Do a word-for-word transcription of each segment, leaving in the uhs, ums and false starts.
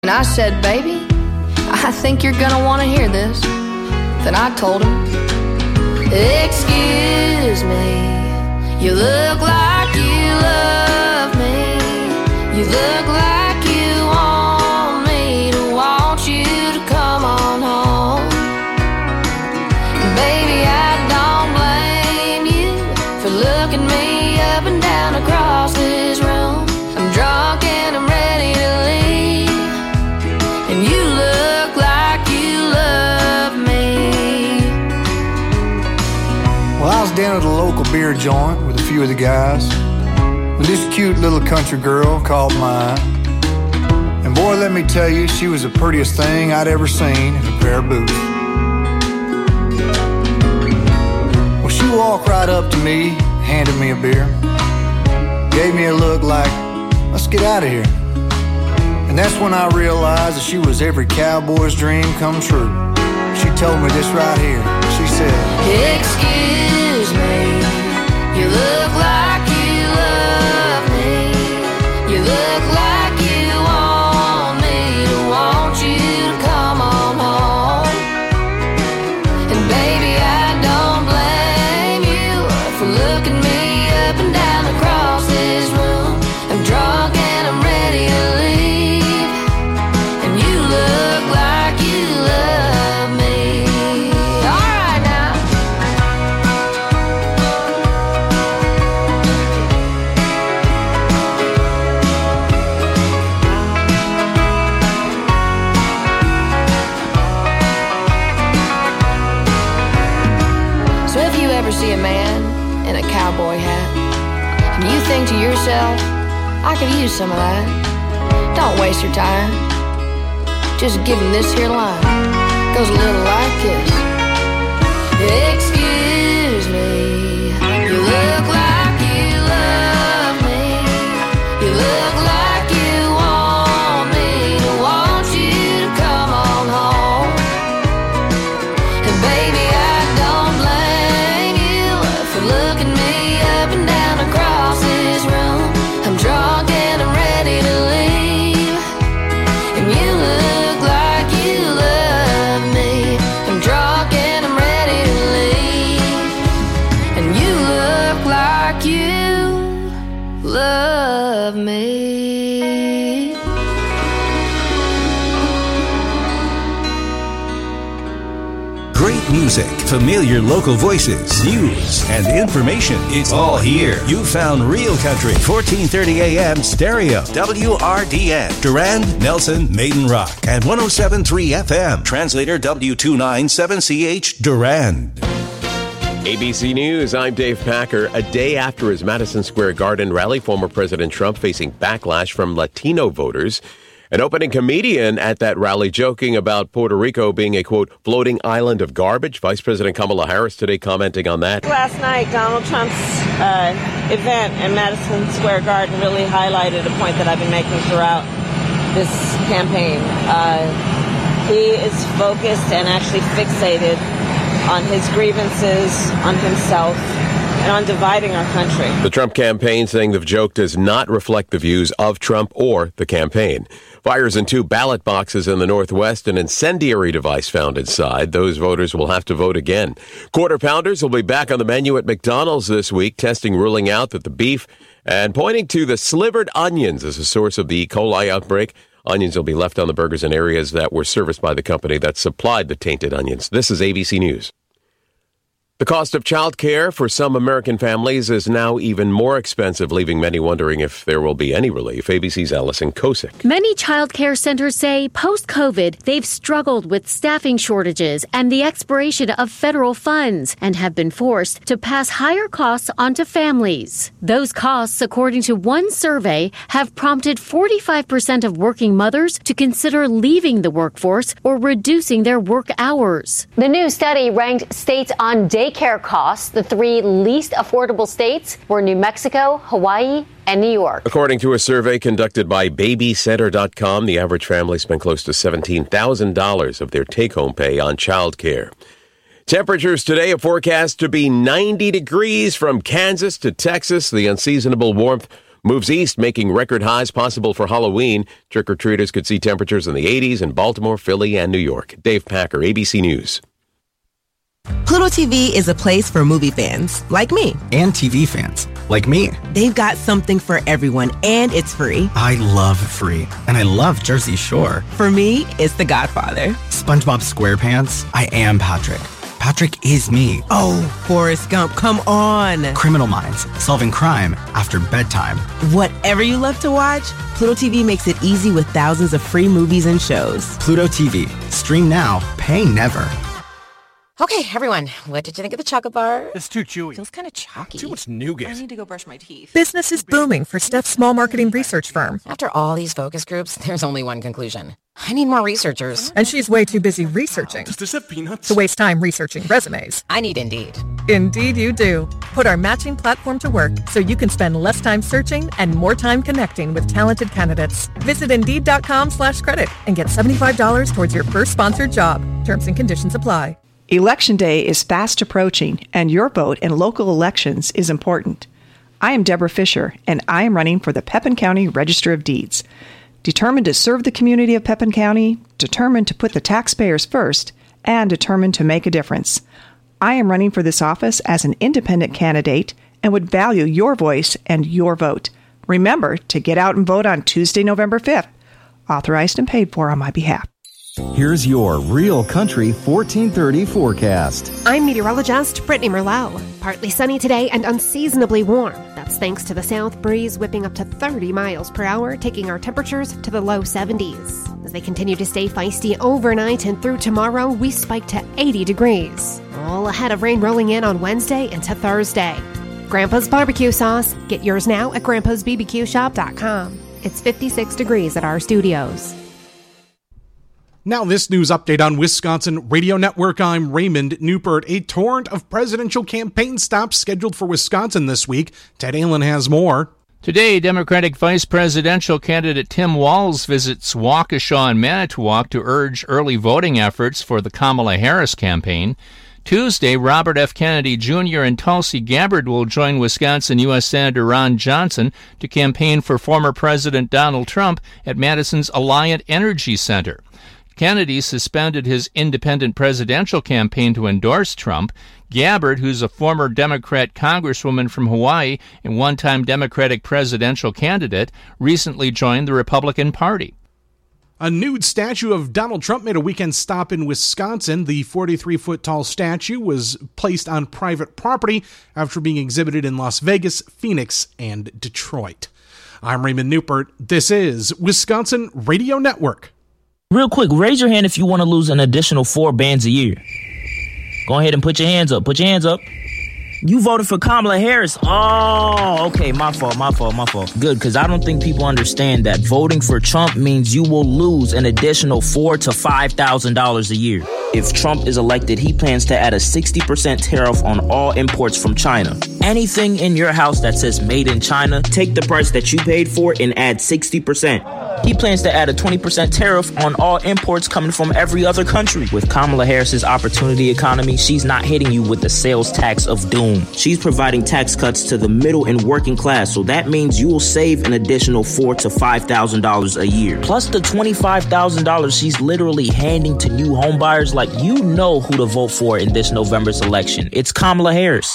And I said, baby, I think you're gonna want to hear this. Then I told him, excuse me, you look like you love me. You look like you want me to want you to come on home. And baby, I don't blame you for looking me up and down across this room. I'm drunk and I'm ready to leave, and you look like you love me. Well, I was down at a local beer joint with a few of the guys when this cute little country girl caught my eye. And boy, let me tell you, she was the prettiest thing I'd ever seen in a pair of boots. Well, she walked right up to me, handed me a beer, gave me a look like, let's get out of here. And that's when I realized that she was every cowboy's dream come true. She told me this right here. She said, excuse me, you look like you love me. You look like you want me to want you to come on home. And baby, I don't blame you for looking me up and down across this room. I'm drunk and I'm ready to leave, and you look like you love me. All right now. So if you ever see a man in a cowboy hat, and you think to yourself, I could use some of that, don't waste your time. Just give him this here line. Goes a little like this. Excuse me, you look like you love me. You look like you want me to want you to come on home. And baby, I don't blame you for looking me up and down across this room. I'm drunk and I'm ready to leave, and you look like you love me. I'm drunk and I'm ready to leave, and you look like you love me. Great music, familiar local voices, news, and information. It's all here. You found Real Country, fourteen thirty A M stereo, W R D N, Durand, Nelson, Maiden Rock, and one oh seven point three F M, translator W two ninety-seven C H, Durand. A B C News, I'm Dave Packer. A day after his Madison Square Garden rally, former President Trump facing backlash from Latino voters. An opening comedian at that rally joking about Puerto Rico being a, quote, floating island of garbage. Vice President Kamala Harris today commenting on that. Last night, Donald Trump's uh, event in Madison Square Garden really highlighted a point that I've been making throughout this campaign. Uh, he is focused and actually fixated on his grievances, on himself, and on dividing our country. The Trump campaign saying the joke does not reflect the views of Trump or the campaign. Fires in two ballot boxes in the Northwest, an incendiary device found inside. Those voters will have to vote again. Quarter Pounders will be back on the menu at McDonald's this week, testing ruling out that the beef and pointing to the slivered onions as a source of the E. coli outbreak. Onions will be left on the burgers in areas that were serviced by the company that supplied the tainted onions. This is A B C News. The cost of child care for some American families is now even more expensive, leaving many wondering if there will be any relief. A B C's Allison Kosick. Many child care centers say post-COVID, they've struggled with staffing shortages and the expiration of federal funds and have been forced to pass higher costs onto families. Those costs, according to one survey, have prompted forty-five percent of working mothers to consider leaving the workforce or reducing their work hours. The new study ranked states on day care costs. The three least affordable states were New Mexico, Hawaii, and New York. According to a survey conducted by baby center dot com, the average family spent close to seventeen thousand dollars of their take-home pay on child care. Temperatures today are forecast to be ninety degrees from Kansas to Texas. The unseasonable warmth moves east, making record highs possible for Halloween. Trick-or-treaters could see temperatures in the eighties in Baltimore, Philly, and New York. Dave Packer, A B C News. Pluto T V is a place for movie fans, like me. And T V fans, like me. They've got something for everyone, and it's free. I love free, and I love Jersey Shore. For me, it's The Godfather. SpongeBob SquarePants, I am Patrick. Patrick is me. Oh, Forrest Gump, come on. Criminal Minds, solving crime after bedtime. Whatever you love to watch, Pluto T V makes it easy with thousands of free movies and shows. Pluto T V, stream now, pay never. Okay, everyone, what did you think of the chocolate bar? It's too chewy. Feels kind of chalky. Too much nougat. I need to go brush my teeth. Business is booming for Steph's small marketing research firm. After all these focus groups, there's only one conclusion. I need more researchers. And she's way too busy researching. Does this have peanuts? To waste time researching resumes. I need Indeed. Indeed you do. Put our matching platform to work so you can spend less time searching and more time connecting with talented candidates. Visit Indeed.com slash credit and get seventy-five dollars towards your first sponsored job. Terms and conditions apply. Election Day is fast approaching, and your vote in local elections is important. I am Deborah Fisher, and I am running for the Pepin County Register of Deeds. Determined to serve the community of Pepin County, determined to put the taxpayers first, and determined to make a difference. I am running for this office as an independent candidate and would value your voice and your vote. Remember to get out and vote on Tuesday, November fifth. Authorized and paid for on my behalf. Here's your Real Country fourteen thirty forecast. I'm meteorologist Brittany Merlot. Partly sunny today and unseasonably warm. That's thanks to the south breeze whipping up to thirty miles per hour, taking our temperatures to the low seventies. As they continue to stay feisty overnight and through tomorrow, we spike to eighty degrees. All ahead of rain rolling in on Wednesday into Thursday. Grandpa's barbecue sauce. Get yours now at grandpas b b q shop dot com. It's fifty-six degrees at our studios. Now this news update on Wisconsin Radio Network. I'm Raymond Newpert. A torrent of presidential campaign stops scheduled for Wisconsin this week. Ted Allen has more. Today, Democratic Vice Presidential candidate Tim Walz visits Waukesha and Manitowoc to urge early voting efforts for the Kamala Harris campaign. Tuesday, Robert F. Kennedy Junior and Tulsi Gabbard will join Wisconsin U S Senator Ron Johnson to campaign for former President Donald Trump at Madison's Alliant Energy Center. Kennedy suspended his independent presidential campaign to endorse Trump. Gabbard, who's a former Democrat congresswoman from Hawaii and one-time Democratic presidential candidate, recently joined the Republican Party. A nude statue of Donald Trump made a weekend stop in Wisconsin. The forty-three foot tall statue was placed on private property after being exhibited in Las Vegas, Phoenix, and Detroit. I'm Raymond Newpert. This is Wisconsin Radio Network. Real quick, raise your hand if you want to lose an additional four bands a year. Go ahead and put your hands up. Put your hands up. You voted for Kamala Harris. Oh, okay. My fault, my fault, my fault. Good, because I don't think people understand that voting for Trump means you will lose an additional four thousand to five thousand dollars a year. If Trump is elected, he plans to add a sixty percent tariff on all imports from China. Anything in your house that says made in China, take the price that you paid for and add sixty percent. He plans to add a twenty percent tariff on all imports coming from every other country. With Kamala Harris's opportunity economy, she's not hitting you with the sales tax of doom. She's providing tax cuts to the middle and working class, so that means you will save an additional four thousand to five thousand dollars a year. Plus the twenty-five thousand dollars she's literally handing to new homebuyers. Like, you know who to vote for in this November's election. It's Kamala Harris.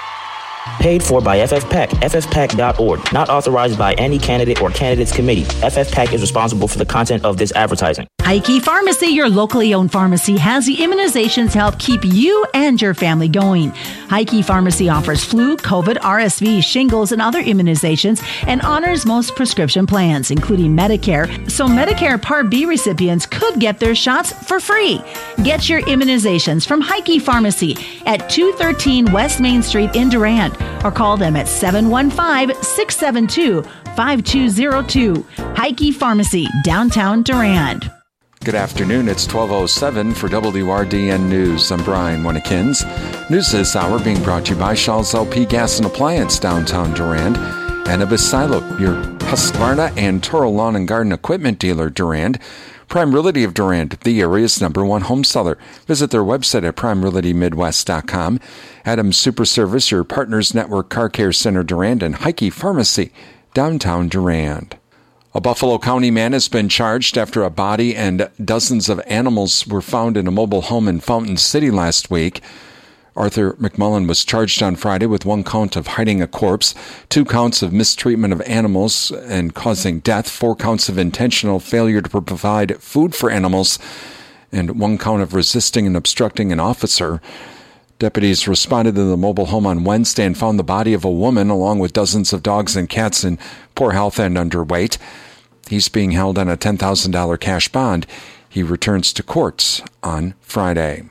Paid for by F F PAC, F F PAC dot org. Not authorized by any candidate or candidates committee. F F PAC is responsible for the content of this advertising. Heike Pharmacy, your locally owned pharmacy, has the immunizations to help keep you and your family going. Heike Pharmacy offers flu, COVID, R S V, shingles, and other immunizations and honors most prescription plans, including Medicare, so Medicare Part B recipients could get their shots for free. Get your immunizations from Heike Pharmacy at two thirteen West Main Street in Durand, or call them at seven one five, six seven two, five two zero two. Heike Pharmacy, downtown Durand. Good afternoon. It's twelve oh seven for W R D N News. I'm Brian Winnikins. News this hour being brought to you by Shaw's L P Gas and Appliance, downtown Durand, and Abyssilo, your Husqvarna and Toro Lawn and Garden Equipment dealer, Durand. Prime Realty of Durand, the area's number one home seller. Visit their website at prime realty midwest dot com. Adams Super Service, your Partners Network Car Care Center, Durand, and Heike Pharmacy, downtown Durand. A Buffalo County man has been charged after a body and dozens of animals were found in a mobile home in Fountain City last week. Arthur McMullen was charged on Friday with one count of hiding a corpse, two counts of mistreatment of animals and causing death, four counts of intentional failure to provide food for animals, and one count of resisting and obstructing an officer. Deputies responded to the mobile home on Wednesday and found the body of a woman along with dozens of dogs and cats in poor health and underweight. He's being held on a ten thousand dollars cash bond. He returns to courts on Friday.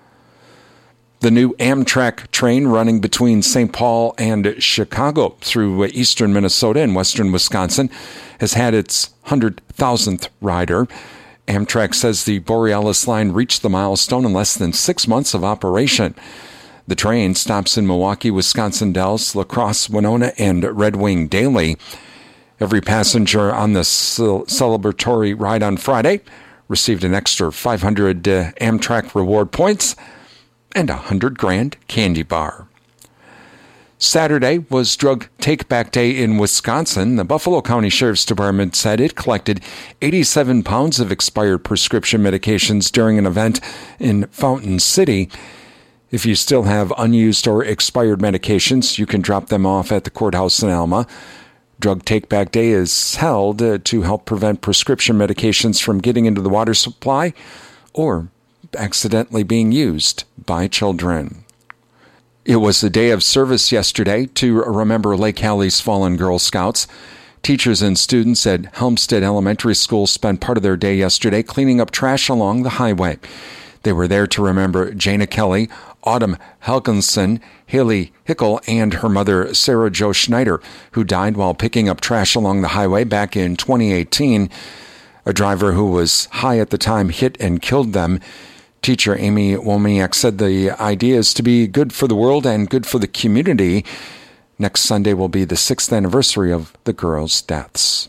The new Amtrak train running between Saint Paul and Chicago through eastern Minnesota and western Wisconsin has had its one hundred thousandth rider. Amtrak says the Borealis line reached the milestone in less than six months of operation. The train stops in Milwaukee, Wisconsin Dells, La Crosse, Winona, and Red Wing daily. Every passenger on the celebratory ride on Friday received an extra five hundred uh, Amtrak reward points and a hundred grand candy bar. Saturday was Drug Take-Back Day in Wisconsin. The Buffalo County Sheriff's Department said it collected eighty-seven pounds of expired prescription medications during an event in Fountain City. If you still have unused or expired medications, you can drop them off at the courthouse in Alma. Drug Take-Back Day is held uh, to help prevent prescription medications from getting into the water supply or accidentally being used by children. It was a day of service yesterday to remember Lake Halley's fallen Girl Scouts. Teachers and students at Helmstead Elementary School spent part of their day yesterday cleaning up trash along the highway. They were there to remember Jana Kelly, Autumn Helgenson, Haley Hickel, and her mother, Sarah Jo Schneider, who died while picking up trash along the highway back in twenty eighteen. A driver who was high at the time hit and killed them. Teacher Amy Womaniak said the idea is to be good for the world and good for the community. Next Sunday will be the sixth anniversary of the girls' deaths.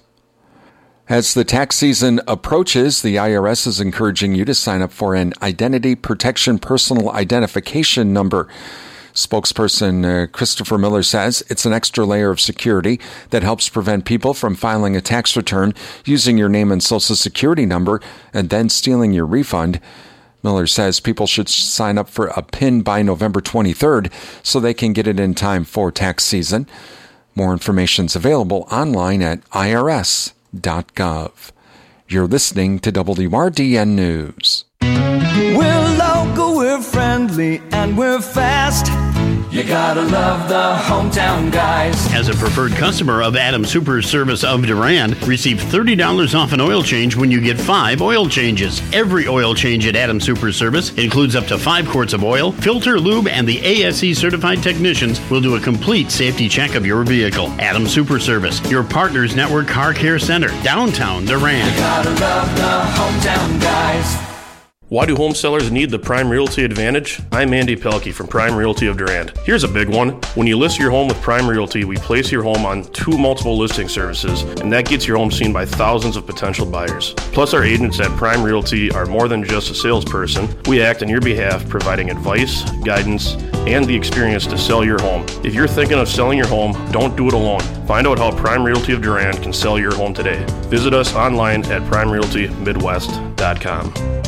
As the tax season approaches, the I R S is encouraging you to sign up for an Identity Protection Personal Identification Number. Spokesperson uh, Christopher Miller says it's an extra layer of security that helps prevent people from filing a tax return using your name and social security number and then stealing your refund. Miller says people should sign up for a P I N by November twenty-third so they can get it in time for tax season. More information is available online at I R S dot gov. You're listening to W R D N News. We're local, we're friendly, and we're fast. You gotta love the hometown guys. As a preferred customer of Adam Super Service of Durand, receive thirty dollars off an oil change when you get five oil changes. Every oil change at Adam Super Service includes up to five quarts of oil, filter, lube, and the A S E certified technicians will do a complete safety check of your vehicle. Adam Super Service, your Partners Network Car Care Center, downtown Durand. You gotta love the hometown guys. Why do home sellers need the Prime Realty Advantage? I'm Andy Pelkey from Prime Realty of Durand. Here's a big one. When you list your home with Prime Realty, we place your home on two multiple listing services, and that gets your home seen by thousands of potential buyers. Plus, our agents at Prime Realty are more than just a salesperson. We act on your behalf, providing advice, guidance, and the experience to sell your home. If you're thinking of selling your home, don't do it alone. Find out how Prime Realty of Durand can sell your home today. Visit us online at prime realty midwest dot com.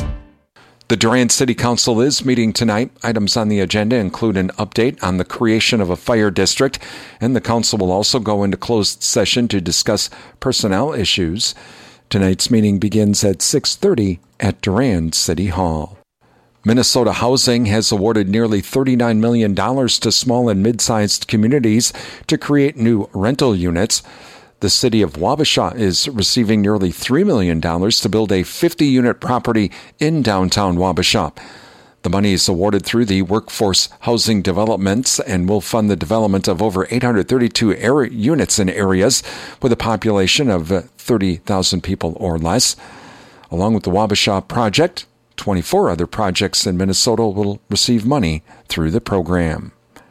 The Durand City Council is meeting tonight. Items on the agenda include an update on the creation of a fire district, and the council will also go into closed session to discuss personnel issues. Tonight's meeting begins at six thirty at Durand City Hall. Minnesota Housing has awarded nearly thirty-nine million dollars to small and mid-sized communities to create new rental units. The city of Wabasha is receiving nearly three million dollars to build a fifty-unit property in downtown Wabasha. The money is awarded through the Workforce Housing Developments and will fund the development of over eight hundred thirty-two area units in areas with a population of thirty thousand people or less. Along with the Wabasha project, twenty-four other projects in Minnesota will receive money through the program.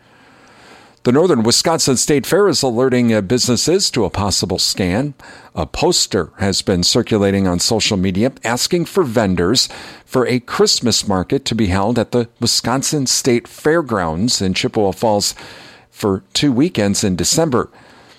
The Northern Wisconsin State Fair is alerting businesses to a possible scam. A poster has been circulating on social media asking for vendors for a Christmas market to be held at the Wisconsin State Fairgrounds in Chippewa Falls for two weekends in December.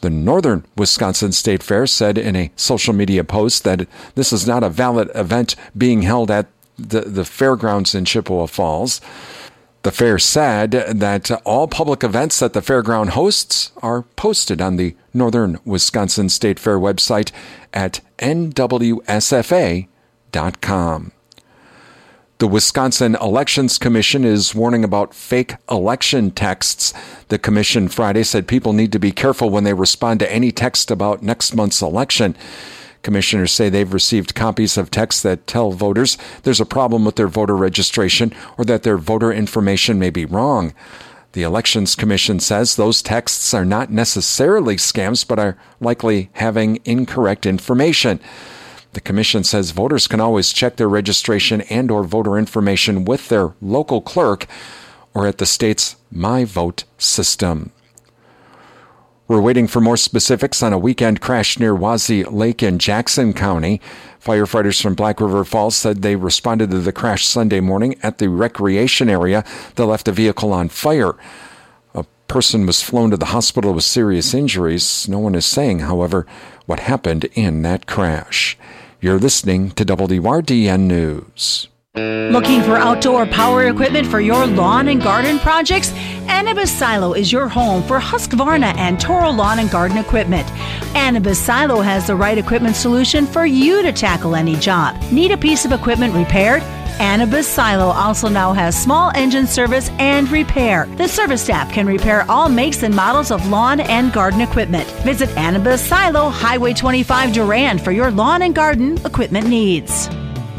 The Northern Wisconsin State Fair said in a social media post that this is not a valid event being held at the, the fairgrounds in Chippewa Falls. The fair said that all public events that the fairground hosts are posted on the Northern Wisconsin State Fair website at N W S F A dot com. The Wisconsin Elections Commission is warning about fake election texts. The commission Friday said people need to be careful when they respond to any text about next month's election. Commissioners say they've received copies of texts that tell voters there's a problem with their voter registration or that their voter information may be wrong. The Elections Commission says those texts are not necessarily scams, but are likely having incorrect information. The commission says voters can always check their registration and or voter information with their local clerk or at the state's My Vote system. We're waiting for more specifics on a weekend crash near Wazee Lake in Jackson County. Firefighters from Black River Falls said they responded to the crash Sunday morning at the recreation area that left a vehicle on fire. A person was flown to the hospital with serious injuries. No one is saying, however, what happened in that crash. You're listening to W R D N News. Looking for outdoor power equipment for your lawn and garden projects? Anibis Silo is your home for Husqvarna and Toro lawn and garden equipment. Anibis Silo has the right equipment solution for you to tackle any job. Need a piece of equipment repaired? Anibis Silo also now has small engine service and repair. The service staff can repair all makes and models of lawn and garden equipment. Visit Anibis Silo, Highway twenty-five Durand for your lawn and garden equipment needs.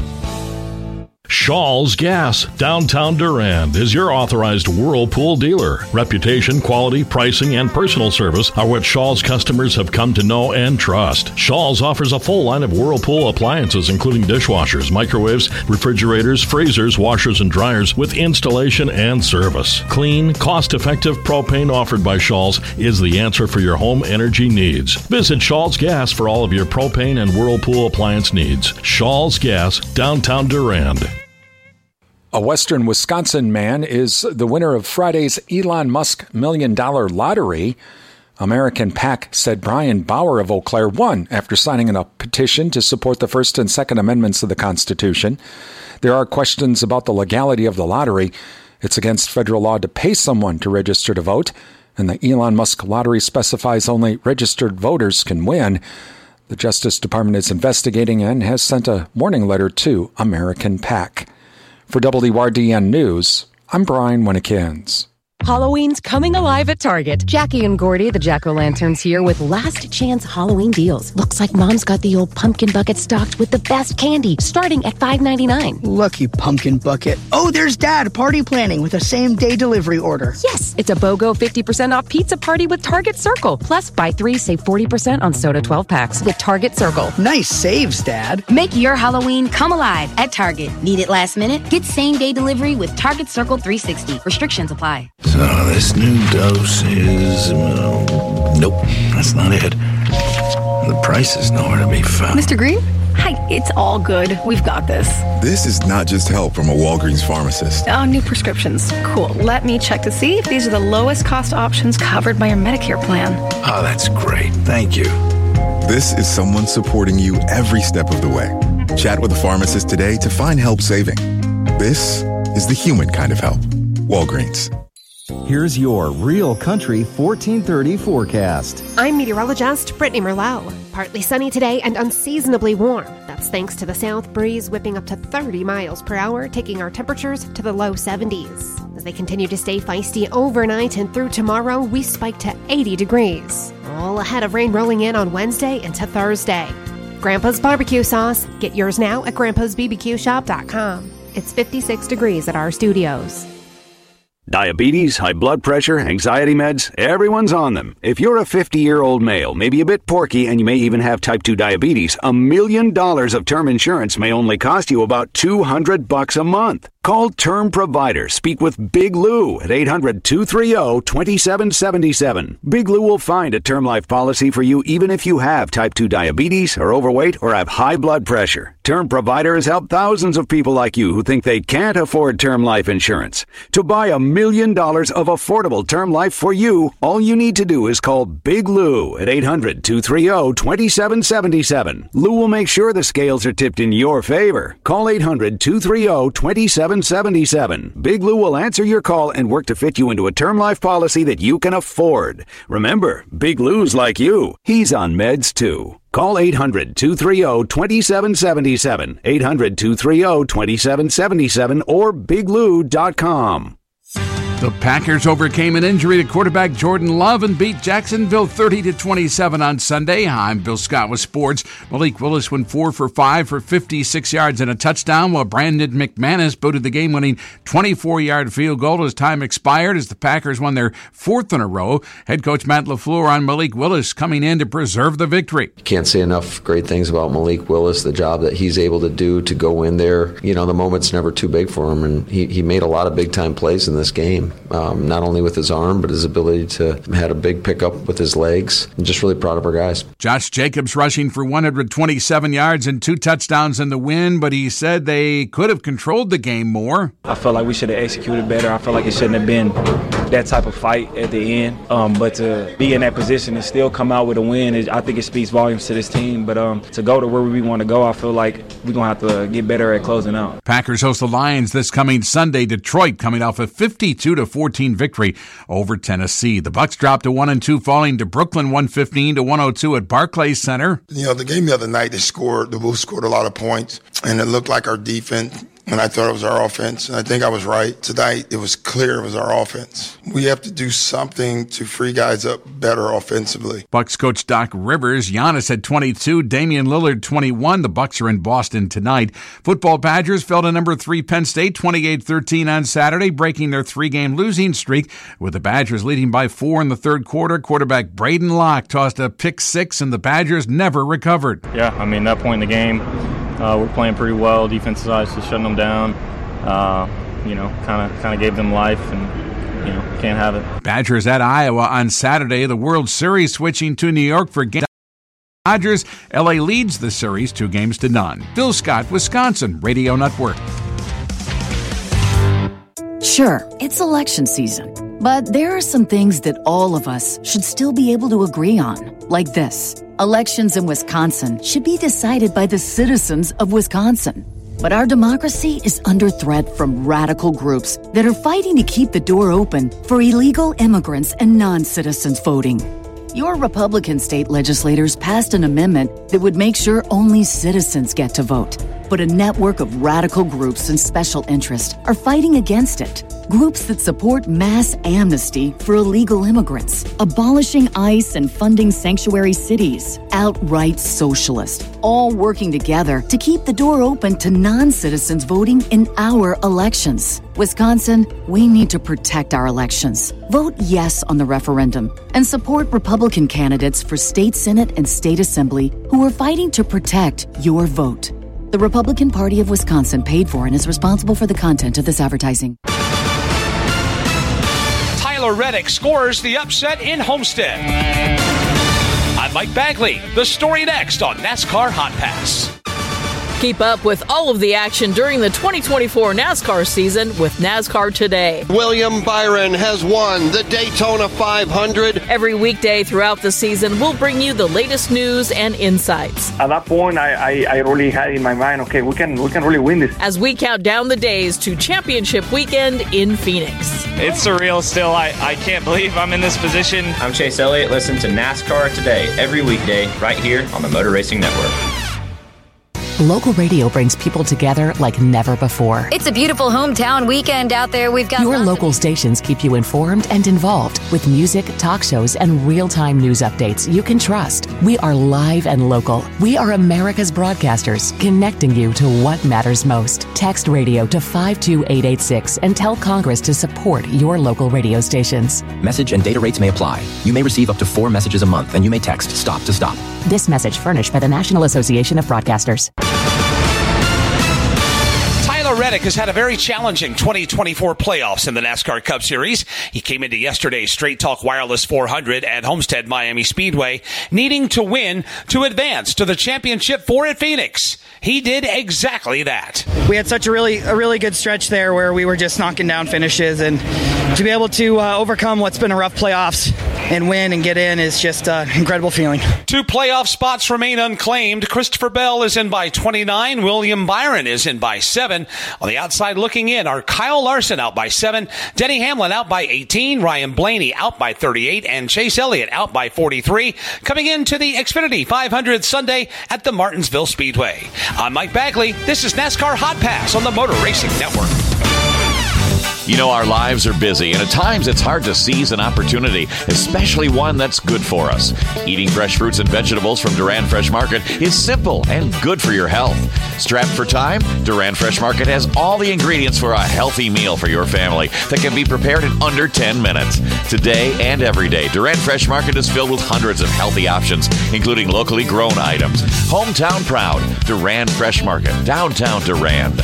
Shaw's Gas, downtown Durand, is your authorized Whirlpool dealer. Reputation, quality, pricing, and personal service are what Shaw's customers have come to know and trust. Shaw's offers a full line of Whirlpool appliances, including dishwashers, microwaves, refrigerators, freezers, washers, and dryers with installation and service. Clean, cost-effective propane offered by Shaw's is the answer for your home energy needs. Visit Shaw's Gas for all of your propane and Whirlpool appliance needs. Shaw's Gas, downtown Durand. A Western Wisconsin man is the winner of Friday's Elon Musk Million Dollar Lottery. American PAC said Brian Bauer of Eau Claire won after signing a petition to support the First and Second Amendments of the Constitution. There are questions about the legality of the lottery. It's against federal law to pay someone to register to vote, and the Elon Musk lottery specifies only registered voters can win. The Justice Department is investigating and has sent a warning letter to American PAC. For W R D N News, I'm Brian Winnikins. Halloween's coming alive at Target. Jackie and Gordy, the Jack-O-Lanterns, here with last chance Halloween deals. Looks like Mom's got the old pumpkin bucket stocked with the best candy, starting at five ninety-nine. Lucky pumpkin bucket. Oh, there's Dad party planning with a same-day delivery order. Yes, it's a BOGO fifty percent off pizza party with Target Circle. Plus, buy three, save forty percent on soda twelve packs with Target Circle. Nice saves, Dad. Make your Halloween come alive at Target. Need it last minute? Get same-day delivery with Target Circle three sixty. Restrictions apply. So this new dose is... Uh, nope, that's not it. The price is nowhere to be found. Mister Green? Hi, it's all good. We've got this. This is not just help from a Walgreens pharmacist. Oh, new prescriptions. Cool. Let me check to see if these are the lowest cost options covered by your Medicare plan. Oh, that's great. Thank you. This is someone supporting you every step of the way. Chat with a pharmacist today to find help saving. This is the human kind of help. Walgreens. Here's your Real Country fourteen thirty forecast. I'm meteorologist Brittany Merlau. Partly sunny today and unseasonably warm. That's thanks to the south breeze whipping up to thirty miles per hour, taking our temperatures to the low seventies. As they continue to stay feisty overnight and through tomorrow, we spike to eighty degrees. All ahead of rain rolling in on Wednesday into Thursday. Grandpa's barbecue sauce. Get yours now at grandpas b b q shop dot com. It's fifty-six degrees at our studios. Diabetes, high blood pressure, anxiety meds, everyone's on them. If you're a fifty-year-old male, maybe a bit porky, and you may even have type two diabetes, a million dollars of term insurance may only cost you about two hundred bucks a month. Call Term Provider. Speak with Big Lou at eight hundred, two three zero, two seven seven seven. Big Lou will find a term life policy for you even if you have type two diabetes, are overweight, or have high blood pressure. Term Provider has helped thousands of people like you who think they can't afford term life insurance. To buy a million dollars of affordable term life for you, all you need to do is call Big Lou at eight hundred, two three zero, two seven seven seven. Lou will make sure the scales are tipped in your favor. Call eight hundred, two three zero, two seven seven seven. Big Lou will answer your call and work to fit you into a term life policy that you can afford. Remember, Big Lou's like you. He's on meds too. Call eight hundred, two three zero, two seven seven seven, eight hundred, two three zero, two seven seven seven, or big lou dot com. The Packers overcame an injury to quarterback Jordan Love and beat Jacksonville thirty to twenty-seven on Sunday. I'm Bill Scott with sports. Malik Willis went four for five for fifty-six yards and a touchdown, while Brandon McManus booted the game-winning twenty-four-yard field goal as time expired as the Packers won their fourth in a row. Head coach Matt LaFleur on Malik Willis coming in to preserve the victory. Can't say enough great things about Malik Willis, the job that he's able to do to go in there. You know, the moment's never too big for him, and he, he made a lot of big-time plays in this game. Um, not only with his arm, but his ability to had a big pickup with his legs. I'm just really proud of our guys. Josh Jacobs rushing for one hundred twenty-seven yards and two touchdowns in the win, but he said they could have controlled the game more. I felt like we should have executed better. I felt like it shouldn't have been that type of fight at the end. Um, but to be in that position and still come out with a win, is, I think it speaks volumes to this team. But um, to go to where we want to go, I feel like we're going to have to get better at closing out. Packers host the Lions this coming Sunday. Detroit coming off a fifty-two to fourteen victory over Tennessee. The Bucs dropped to one and two, falling to Brooklyn one fifteen to one oh two at Barclays Center. You know, the game the other night, they scored, the Wolves scored a lot of points, and it looked like our defense, and I thought it was our offense, and I think I was right. Tonight, it was clear it was our offense. We have to do something to free guys up better offensively. Bucs coach Doc Rivers, Giannis had twenty-two, Damian Lillard twenty-one. The Bucs are in Boston tonight. Football Badgers fell to number three Penn State twenty-eight thirteen on Saturday, breaking their three-game losing streak, with the Badgers leading by four in the third quarter. Quarterback Braden Locke tossed a pick six, and the Badgers never recovered. Yeah, I mean, that point in the game, Uh, we're playing pretty well. Defensive side just shutting them down. Uh, you know, kind of kind of gave them life, and you know, can't have it. Badgers at Iowa on Saturday. The World Series switching to New York for game. Dodgers. L A leads the series two games to none. Bill Scott, Wisconsin Radio Network. Sure, it's election season, but there are some things that all of us should still be able to agree on, like this. Elections in Wisconsin should be decided by the citizens of Wisconsin. But our democracy is under threat from radical groups that are fighting to keep the door open for illegal immigrants and non-citizens voting. Your Republican state legislators passed an amendment that would make sure only citizens get to vote. But a network of radical groups and special interests are fighting against it. Groups that support mass amnesty for illegal immigrants, abolishing ICE and funding sanctuary cities, outright socialist, all working together to keep the door open to non-citizens voting in our elections. Wisconsin, we need to protect our elections. Vote yes on the referendum and support Republican candidates for state Senate and state assembly who are fighting to protect your vote. The Republican Party of Wisconsin paid for and is responsible for the content of this advertising. Tyler Reddick scores the upset in Homestead. I'm Mike Bagley. The story next on NASCAR Hot Pass. Keep up with all of the action during the twenty twenty-four NASCAR season with NASCAR Today. William Byron has won the Daytona five hundred. Every weekday throughout the season, we'll bring you the latest news and insights. At that point, I, I, I really had in my mind, okay, we can we can really win this. As we count down the days to championship weekend in Phoenix. It's surreal still. I, I can't believe I'm in this position. I'm Chase Elliott. Listen to NASCAR Today every weekday right here on the Motor Racing Network. Local radio brings people together like never before. It's a beautiful hometown weekend out there. We've got Your local stations keep you informed and involved with music, talk shows, and real-time news updates you can trust. We are live and local. We are America's broadcasters, connecting you to what matters most. Text radio to five two eight eight six and tell Congress to support your local radio stations. Message and data rates may apply. You may receive up to four messages a month, and you may text STOP to STOP. This message furnished by the National Association of Broadcasters. Tyler Reddick has had a very challenging twenty twenty-four playoffs in the NASCAR Cup Series. He came into yesterday's Straight Talk Wireless four hundred at Homestead Miami Speedway, needing to win to advance to the championship four at Phoenix. He did exactly that. We had such a really a really good stretch there where we were just knocking down finishes, and to be able to uh, overcome what's been a rough playoffs and win and get in is just an incredible feeling. Two playoff spots remain unclaimed. Christopher Bell is in by twenty-nine. William Byron is in by seven. On the outside looking in are Kyle Larson out by seven, Denny Hamlin out by eighteen, Ryan Blaney out by thirty-eight, and Chase Elliott out by forty-three. Coming into the Xfinity five hundred Sunday at the Martinsville Speedway. I'm Mike Bagley. This is NASCAR Hot Pass on the Motor Racing Network. You know, our lives are busy, and at times it's hard to seize an opportunity, especially one that's good for us. Eating fresh fruits and vegetables from Duran Fresh Market is simple and good for your health. Strapped for time, Duran Fresh Market has all the ingredients for a healthy meal for your family that can be prepared in under ten minutes. Today and every day, Duran Fresh Market is filled with hundreds of healthy options, including locally grown items. Hometown proud, Duran Fresh Market, downtown Durand.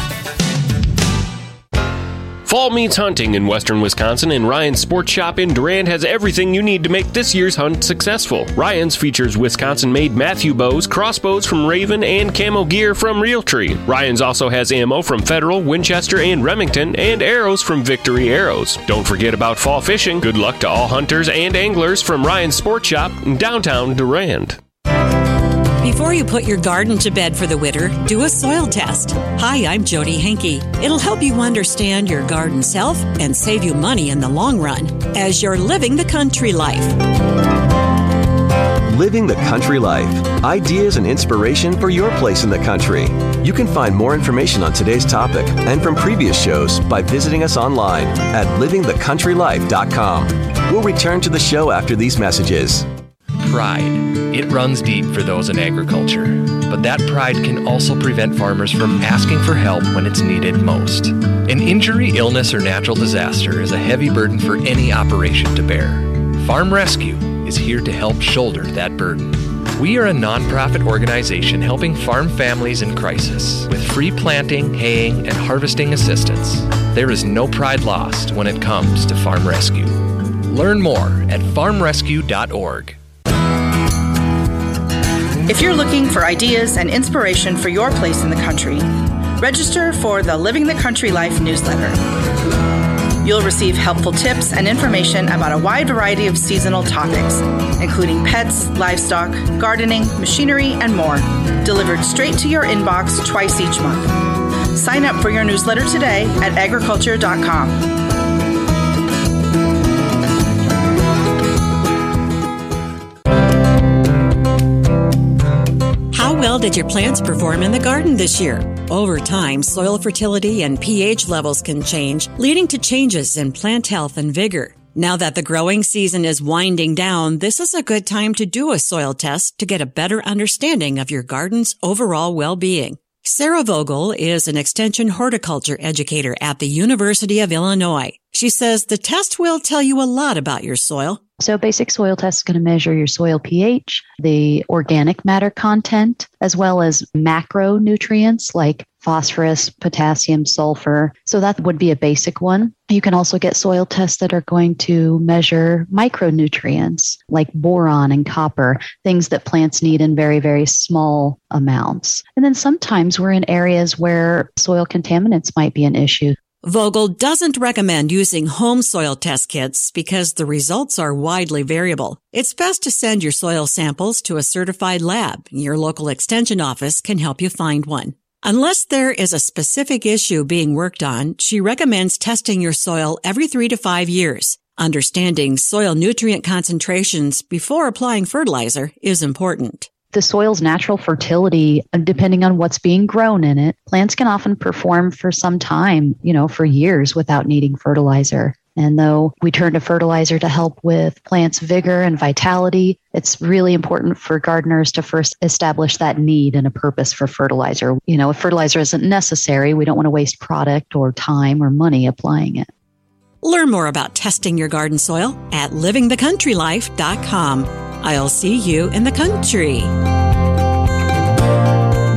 Fall meets hunting in western Wisconsin, and Ryan's Sports Shop in Durand has everything you need to make this year's hunt successful. Ryan's features Wisconsin-made Matthew bows, crossbows from Raven, and camo gear from Realtree. Ryan's also has ammo from Federal, Winchester, and Remington, and arrows from Victory Arrows. Don't forget about fall fishing. Good luck to all hunters and anglers from Ryan's Sports Shop in downtown Durand. Before you put your garden to bed for the winter, do a soil test. Hi, I'm Jody Henke. It'll help you understand your garden's health and save you money in the long run as you're living the country life. Living the Country Life. Ideas and inspiration for your place in the country. You can find more information on today's topic and from previous shows by visiting us online at living the country life dot com. We'll return to the show after these messages. Pride. It runs deep for those in agriculture, but that pride can also prevent farmers from asking for help when it's needed most. An injury, illness, or natural disaster is a heavy burden for any operation to bear. Farm Rescue is here to help shoulder that burden. We are a nonprofit organization helping farm families in crisis with free planting, haying, and harvesting assistance. There is no pride lost when it comes to Farm Rescue. Learn more at farm rescue dot org. If you're looking for ideas and inspiration for your place in the country, register for the Living the Country Life newsletter. You'll receive helpful tips and information about a wide variety of seasonal topics, including pets, livestock, gardening, machinery, and more, delivered straight to your inbox twice each month. Sign up for your newsletter today at agriculture dot com. How well did your plants perform in the garden this year? Over time, soil fertility and pH levels can change, leading to changes in plant health and vigor. Now that the growing season is winding down, this is a good time to do a soil test to get a better understanding of your garden's overall well-being. Sarah Vogel is an extension horticulture educator at the University of Illinois. She says the test will tell you a lot about your soil. So basic soil test is going to measure your soil pH, the organic matter content, as well as macronutrients like phosphorus, potassium, sulfur. So that would be a basic one. You can also get soil tests that are going to measure micronutrients like boron and copper, things that plants need in very, very small amounts. And then sometimes we're in areas where soil contaminants might be an issue. Vogel doesn't recommend using home soil test kits because the results are widely variable. It's best to send your soil samples to a certified lab. Your local extension office can help you find one. Unless there is a specific issue being worked on, she recommends testing your soil every three to five years. Understanding soil nutrient concentrations before applying fertilizer is important. The soil's natural fertility, depending on what's being grown in it, plants can often perform for some time, you know, for years without needing fertilizer. And though we turn to fertilizer to help with plants' vigor and vitality, it's really important for gardeners to first establish that need and a purpose for fertilizer. You know, if fertilizer isn't necessary, we don't want to waste product or time or money applying it. Learn more about testing your garden soil at living the country life dot com. I'll see you in the country.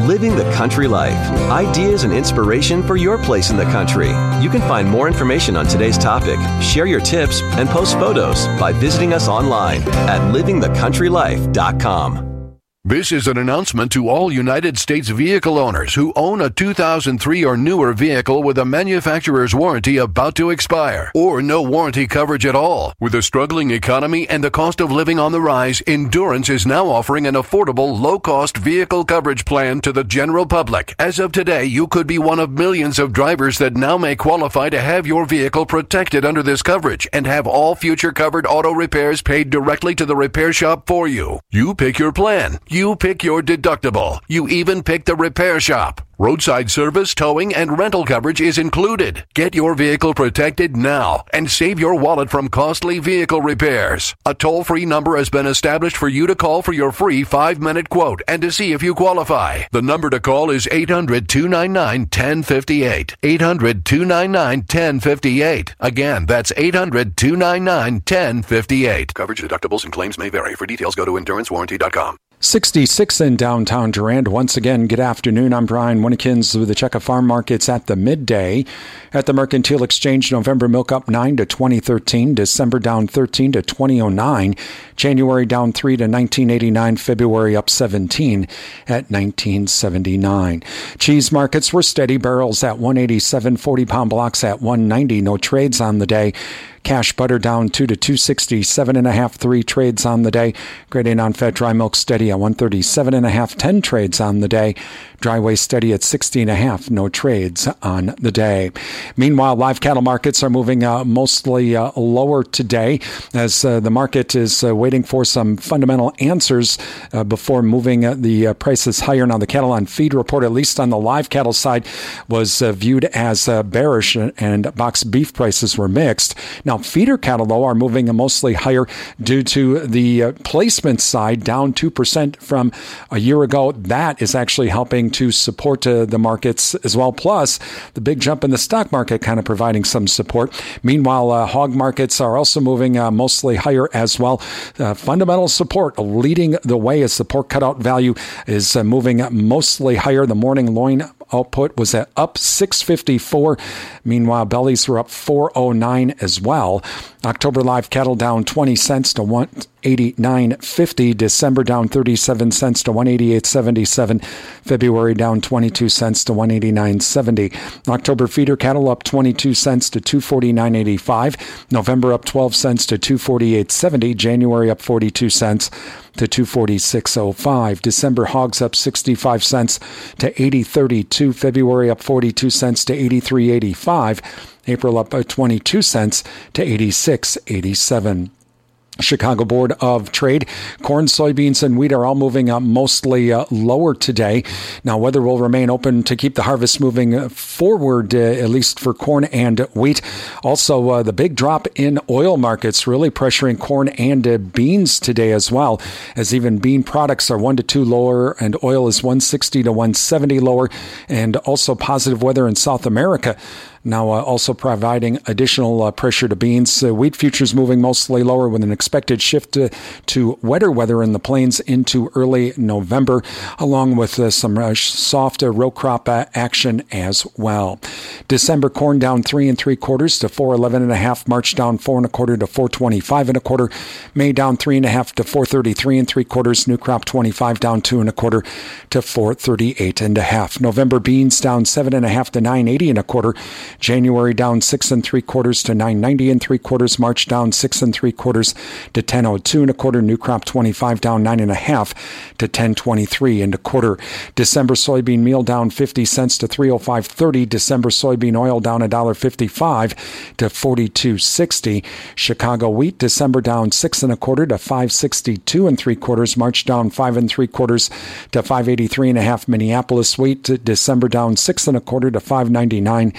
Living the Country Life. Ideas and inspiration for your place in the country. You can find more information on today's topic, share your tips, and post photos by visiting us online at living the country life dot com. This is an announcement to all United States vehicle owners who own a two thousand three or newer vehicle with a manufacturer's warranty about to expire, or no warranty coverage at all. With a struggling economy and the cost of living on the rise, Endurance is now offering an affordable, low-cost vehicle coverage plan to the general public. As of today, you could be one of millions of drivers that now may qualify to have your vehicle protected under this coverage and have all future covered auto repairs paid directly to the repair shop for you. You pick your plan. You pick your deductible. You even pick the repair shop. Roadside service, towing, and rental coverage is included. Get your vehicle protected now and save your wallet from costly vehicle repairs. A toll-free number has been established for you to call for your free five-minute quote and to see if you qualify. The number to call is eight hundred, two nine nine, one oh five eight. eight hundred, two nine nine, one oh five eight. Again, that's eight hundred, two nine nine, one oh five eight. Coverage, deductibles, and claims may vary. For details, go to endurance warranty dot com. sixty-six in downtown Durand. Once again, good afternoon. I'm Brian Winnikins with the Checka Farm Markets at the midday. At the Mercantile Exchange, November milk up nine to twenty thirteen. December down thirteen to twenty oh nine. January down three to nineteen eighty-nine. February up seventeen at nineteen seventy-nine. Cheese markets were steady. Barrels at one eighty-seven. forty-pound blocks at one ninety. No trades on the day. Cash butter down two to two sixty-seven and a half, three trades on the day. Grade A non-fat dry milk steady at one thirty-seven and a half, ten trades on the day. Dry whey steady at sixty and a half, no trades on the day. Meanwhile, live cattle markets are moving uh, mostly uh, lower today as uh, the market is uh, waiting for some fundamental answers uh, before moving uh, the uh, prices higher. Now, the cattle on feed report, at least on the live cattle side, was uh, viewed as uh, bearish, and box beef prices were mixed. Now, feeder cattle, though, are moving mostly higher due to the uh, placement side down two percent from a year ago. That is actually helping to support uh, the markets as well. Plus, the big jump in the stock market kind of providing some support. Meanwhile, uh, hog markets are also moving uh, mostly higher as well. Uh, fundamental support leading the way as the pork cutout value is uh, moving mostly higher. The morning loin output was at up six fifty-four. Meanwhile, bellies were up four oh nine as well. October live cattle down twenty cents to one eighty-nine fifty. December down thirty-seven cents to one eighty-eight seventy-seven. February down twenty-two cents to one eighty-nine seventy. October feeder cattle up twenty-two cents to two forty-nine eighty-five. November up twelve cents to two forty-eight seventy. January up forty-two cents to two forty-six oh five. December hogs up sixty-five cents to eighty thirty-two. February up forty-two cents to eighty-three eighty-five. April up twenty-two cents to eighty-six eighty-seven. Chicago Board of Trade, corn, soybeans, and wheat are all moving up mostly uh, lower today. Now, weather will remain open to keep the harvest moving forward, uh, at least for corn and wheat. Also, uh, the big drop in oil markets really pressuring corn and uh, beans today as well, as even bean products are one to two lower and oil is one sixty to one seventy lower, and also positive weather in South America now uh, also providing additional uh, pressure to beans. Uh, wheat futures moving mostly lower with an expected shift uh, to wetter weather in the plains into early November, along with uh, some uh, soft uh, row crop uh, action as well. December corn down three and three quarters to four eleven and a half. March down four and a quarter to four twenty-five and a quarter. May down three and a half to four thirty-three and three quarters. New crop twenty-five down two and a quarter to four thirty-eight and a half. November beans down seven and a half to nine eighty and a quarter. January down six and three quarters to nine ninety and three quarters. March down six and three quarters to ten oh two and a quarter. New crop twenty-five down nine and a half to ten twenty-three and a quarter. December soybean meal down fifty cents to three oh five thirty. December soybean oil down one dollar fifty-five to forty-two sixty. Chicago wheat December down six and a quarter to five sixty-two and three quarters. March down five and three quarters to five eighty-three and a half. Minneapolis wheat December down six and a quarter to five ninety-nine. March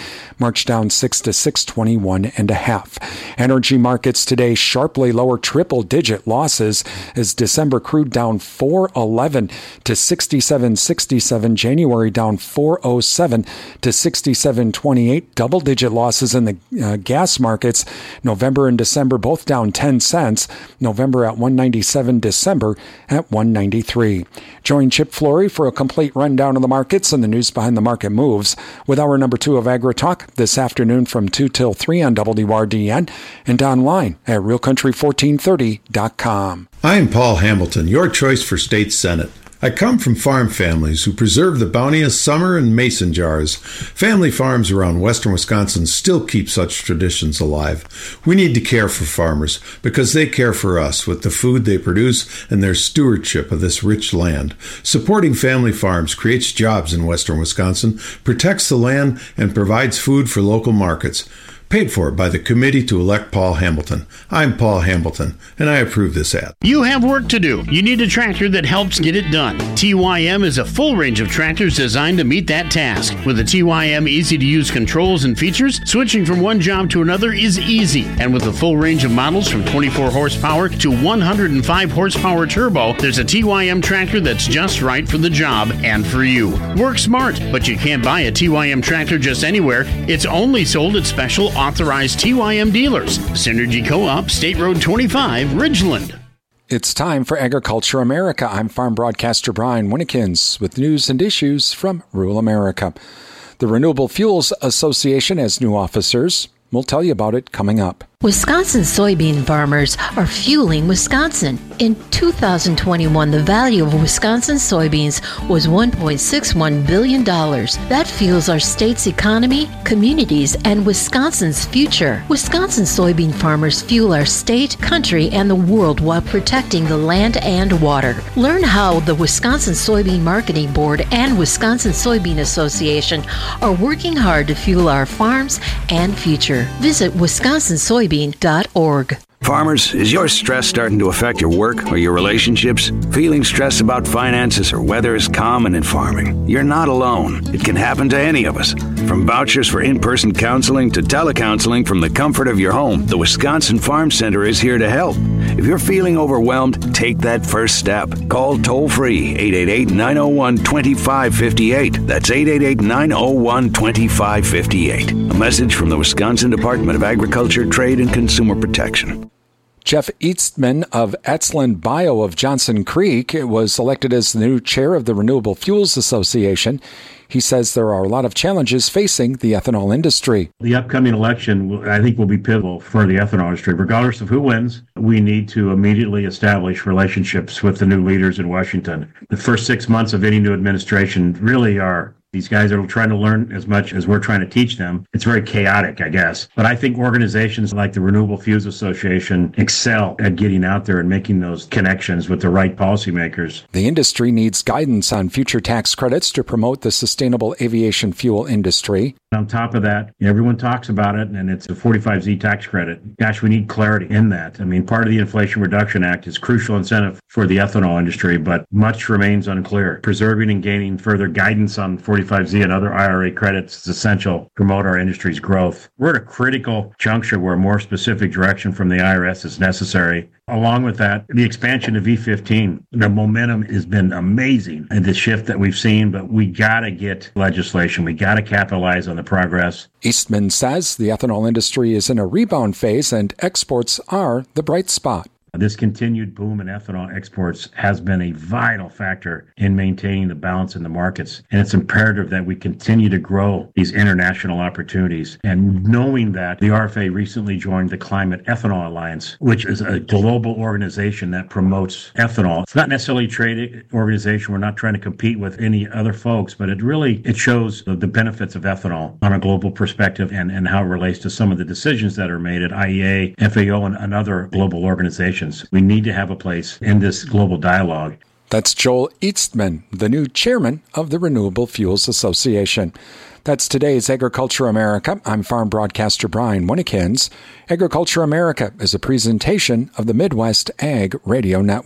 March down six to six twenty-one and a half. Energy markets today sharply lower triple-digit losses as December crude down four eleven to sixty-seven sixty-seven. January down four oh seven to sixty-seven twenty-eight. Double-digit losses in the uh, gas markets. November and December both down ten cents. November at one ninety-seven. December at one ninety-three. Join Chip Flory for a complete rundown of the markets and the news behind the market moves with our number two of Agri-Talk this afternoon from two till three on W R D N and online at real country fourteen thirty dot com. I'm Paul Hamilton, your choice for state senate. I come from farm families who preserve the bounteous summer and mason jars. Family farms around western Wisconsin still keep such traditions alive. We need to care for farmers because they care for us with the food they produce and their stewardship of this rich land. Supporting family farms creates jobs in western Wisconsin, protects the land, and provides food for local markets. Paid for by the committee to elect Paul Hamilton. I'm Paul Hamilton, and I approve this ad. You have work to do. You need a tractor that helps get it done. T Y M is a full range of tractors designed to meet that task. With the T Y M easy-to-use controls and features, switching from one job to another is easy. And with a full range of models from twenty-four horsepower to one hundred five horsepower turbo, there's a T Y M tractor that's just right for the job and for you. Work smart, but you can't buy a T Y M tractor just anywhere. It's only sold at special authorized T Y M dealers. Synergy Co-op, State Road twenty-five, Ridgeland. It's time for Agriculture America. I'm farm broadcaster Brian Winnikins with news and issues from rural America. The Renewable Fuels Association has new officers. We'll tell you about it coming up. Wisconsin soybean farmers are fueling Wisconsin. In two thousand twenty-one, the value of Wisconsin soybeans was one point six one billion dollars. That fuels our state's economy, communities, and Wisconsin's future. Wisconsin soybean farmers fuel our state, country, and the world while protecting the land and water. Learn how the Wisconsin Soybean Marketing Board and Wisconsin Soybean Association are working hard to fuel our farms and future. Visit wisconsin soybean dot org. Farmers, is your stress starting to affect your work or your relationships? Feeling stressed about finances or weather is common in farming. You're not alone. It can happen to any of us. From vouchers for in-person counseling to telecounseling from the comfort of your home, the Wisconsin Farm Center is here to help. If you're feeling overwhelmed, take that first step. Call toll-free eight eight eight, nine oh one, two five five eight. That's eight eight eight, nine oh one, two five five eight. A message from the Wisconsin Department of Agriculture, Trade, and Consumer Protection. Jeff Eastman of Etzland Bio of Johnson Creek was elected as the new chair of the Renewable Fuels Association. He says there are a lot of challenges facing the ethanol industry. The upcoming election, I think, will be pivotal for the ethanol industry. Regardless of who wins, we need to immediately establish relationships with the new leaders in Washington. The first six months of any new administration really are These guys are trying to learn as much as we're trying to teach them. It's very chaotic, I guess. But I think organizations like the Renewable Fuels Association excel at getting out there and making those connections with the right policymakers. The industry needs guidance on future tax credits to promote the sustainable aviation fuel industry. On top of that, everyone talks about it, and it's a forty-five Z tax credit. Gosh, we need clarity in that. I mean, part of the Inflation Reduction Act is crucial incentive for the ethanol industry, but much remains unclear. Preserving and gaining further guidance on forty-five Z and other I R A credits is essential to promote our industry's growth. We're at a critical juncture where more specific direction from the I R S is necessary. Along with that, the expansion of E fifteen, the momentum has been amazing and the shift that we've seen, but we got to get legislation. We got to capitalize on the progress. Eastman says the ethanol industry is in a rebound phase and exports are the bright spot. This continued boom in ethanol exports has been a vital factor in maintaining the balance in the markets. And it's imperative that we continue to grow these international opportunities. And knowing that the R F A recently joined the Climate Ethanol Alliance, which is a global organization that promotes ethanol. It's not necessarily a trade organization. We're not trying to compete with any other folks, but it really, it shows the, the benefits of ethanol on a global perspective and, and how it relates to some of the decisions that are made at I E A, F A O, and, and other global organizations. We need to have a place in this global dialogue. That's Joel Eastman, the new chairman of the Renewable Fuels Association. That's today's Agriculture America. I'm farm broadcaster Brian Winnikins. Agriculture America is a presentation of the Midwest Ag Radio Network.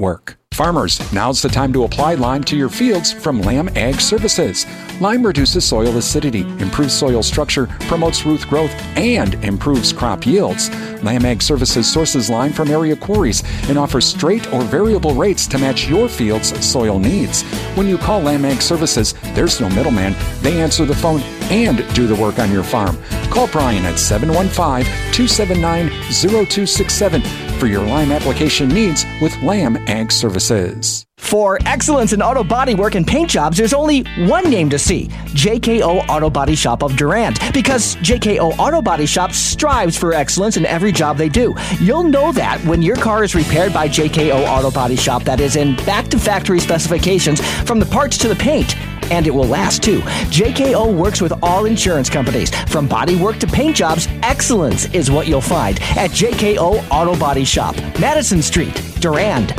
Farmers, now's the time to apply Lime to your fields from Lamb Ag Services. Lime reduces soil acidity, improves soil structure, promotes root growth, and improves crop yields. Lamb Ag Services sources lime from area quarries and offers straight or variable rates to match your field's soil needs. When you call Lamb Ag Services, there's no middleman. They answer the phone and do the work on your farm. Call Brian at seven one five, two seven nine, zero two six seven for your lime application needs with Lamb Ag Services. For excellence in auto body work and paint jobs, there's only one name to see, J K O Auto Body Shop of Durand, because J K O Auto Body Shop strives for excellence in every job they do. You'll know that when your car is repaired by J K O Auto Body Shop that is in back-to-factory specifications from the parts to the paint. And it will last, too. J K O works with all insurance companies. From body work to paint jobs, excellence is what you'll find at J K O Auto Body Shop, Madison Street, Durand.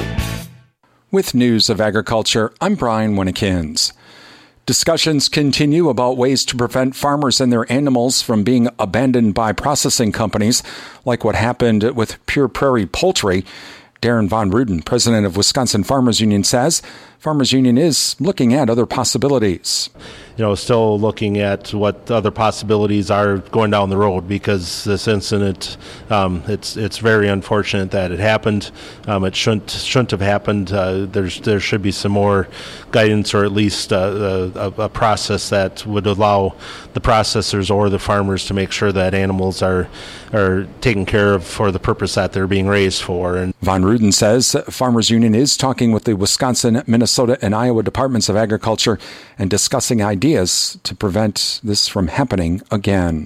With news of agriculture, I'm Brian Winnikins. Discussions continue about ways to prevent farmers and their animals from being abandoned by processing companies, like what happened with Pure Prairie Poultry. Darren Von Ruden, president of Wisconsin Farmers Union, says Farmers Union is looking at other possibilities. You know, still looking at what other possibilities are going down the road, because this incident, um, it's it's very unfortunate that it happened. Um, it shouldn't shouldn't have happened. Uh, there's there should be some more guidance, or at least uh, a, a process that would allow the processors or the farmers to make sure that animals are are taken care of for the purpose that they're being raised for. And Von Ruden says Farmers Union is talking with the Wisconsin, Minnesota, and Iowa Departments of Agriculture and discussing ideas to prevent this from happening again.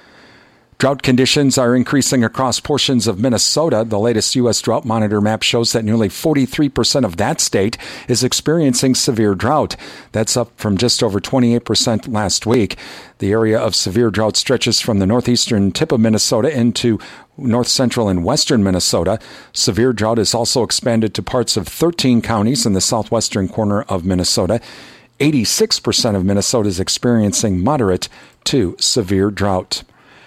Drought conditions are increasing across portions of Minnesota. The latest U S Drought Monitor map shows that nearly forty-three percent of that state is experiencing severe drought. That's up from just over twenty-eight percent last week. The area of severe drought stretches from the northeastern tip of Minnesota into north central and western Minnesota. Severe drought is also expanded to parts of thirteen counties in the southwestern corner of Minnesota. eighty-six percent of Minnesota is experiencing moderate to severe drought.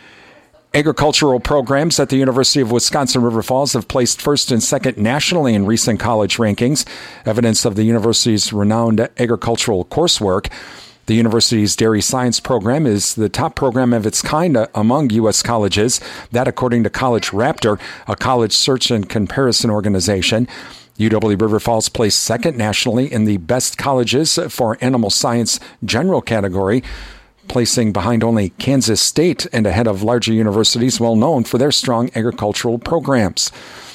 Agricultural programs at the University of Wisconsin River Falls have placed first and second nationally in recent college rankings, evidence of the university's renowned agricultural coursework. The university's dairy science program is the top program of its kind among U S colleges, that according to College Raptor, a college search and comparison organization. U W River Falls placed second nationally in the best colleges for animal science general category, placing behind only Kansas State and ahead of larger universities well known for their strong agricultural programs.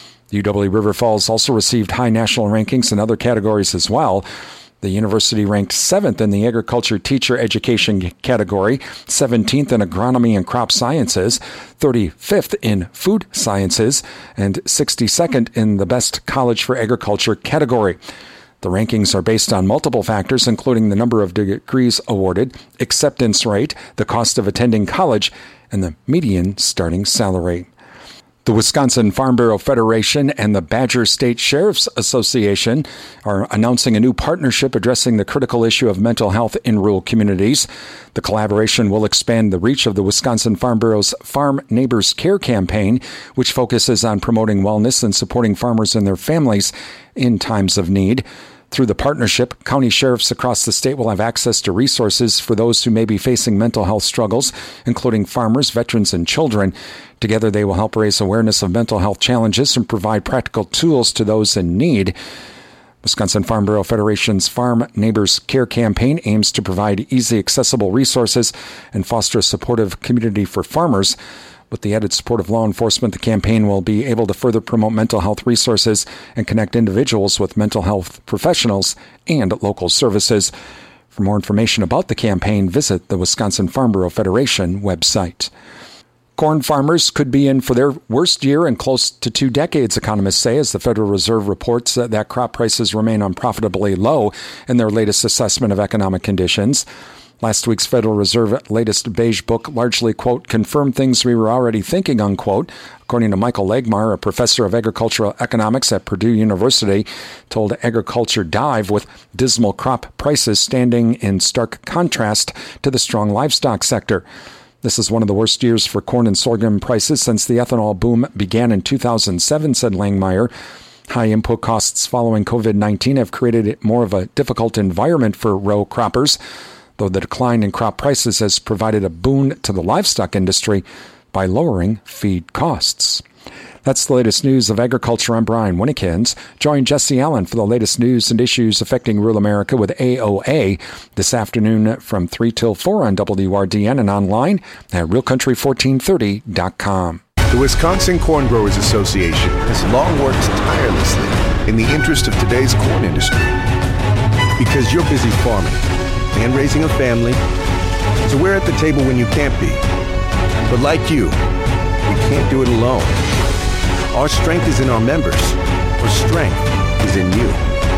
U W River Falls also received high national rankings in other categories as well. The university ranked seventh in the agriculture teacher education category, seventeenth in agronomy and crop sciences, thirty-fifth in food sciences, and sixty-second in the best college for agriculture category. The rankings are based on multiple factors, including the number of degrees awarded, acceptance rate, the cost of attending college, and the median starting salary. The Wisconsin Farm Bureau Federation and the Badger State Sheriff's Association are announcing a new partnership addressing the critical issue of mental health in rural communities. The collaboration will expand the reach of the Wisconsin Farm Bureau's Farm Neighbors Care campaign, which focuses on promoting wellness and supporting farmers and their families in times of need. Through the partnership, county sheriffs across the state will have access to resources for those who may be facing mental health struggles, including farmers, veterans, and children. Together, they will help raise awareness of mental health challenges and provide practical tools to those in need. Wisconsin Farm Bureau Federation's Farm Neighbors Care campaign aims to provide easy, accessible resources and foster a supportive community for farmers. With the added support of law enforcement, the campaign will be able to further promote mental health resources and connect individuals with mental health professionals and local services. For more information about the campaign, visit the Wisconsin Farm Bureau Federation website. Corn farmers could be in for their worst year in close to two decades, economists say, as the Federal Reserve reports that, that crop prices remain unprofitably low in their latest assessment of economic conditions. Last week's Federal Reserve latest beige book largely, quote, confirmed things we were already thinking, unquote. According to Michael Legmar, a professor of agricultural economics at Purdue University, told Agriculture Dive, with dismal crop prices standing in stark contrast to the strong livestock sector. This is one of the worst years for corn and sorghum prices since the ethanol boom began in two thousand seven, said Langmeyer. High input costs following covid nineteen have created more of a difficult environment for row croppers, though the decline in crop prices has provided a boon to the livestock industry by lowering feed costs. That's the latest news of agriculture. I'm Brian Winnekins. Join Jesse Allen for the latest news and issues affecting rural America with A O A this afternoon from three till four on W R D N and online at real country fourteen thirty dot com. The Wisconsin Corn Growers Association has long worked tirelessly in the interest of today's corn industry. Because you're busy farming and raising a family, so we're at the table when you can't be. But like you, we can't do it alone. Our strength is in our members. Our strength is in you.